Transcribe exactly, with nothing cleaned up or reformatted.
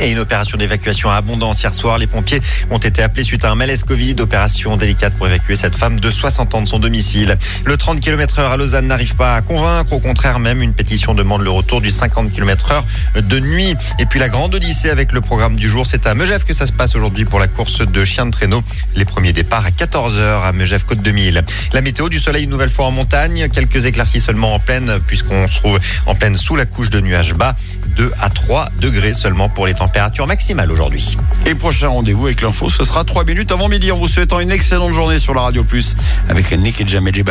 Et une opération d'évacuation à Abondance hier soir. Les pompiers ont été appelés suite à un malaise Covid. Opération délicate pour évacuer cette femme de soixante ans de son domicile. Le trente kilomètres heure à Lausanne n'arrive pas à convaincre. Au contraire, même une pétition demande le retour du cinquante kilomètres heure de nuit. Et puis la grande odyssée avec le programme du jour. C'est à Megève que ça se passe aujourd'hui pour la course de chiens de traîneau. Les premiers départs à quatorze heures à Megève Côte deux mille. La météo du soleil une nouvelle fois en montagne. Quelques éclaircies seulement en pleine puisqu'on se trouve en pleine sous la couche de nuages bas. deux à trois degrés seulement pour les températures maximales aujourd'hui. Et prochain rendez-vous avec l'info, ce sera trois minutes avant midi en vous souhaitant une excellente journée sur la Radio Plus avec Nick et Jamel Djebba.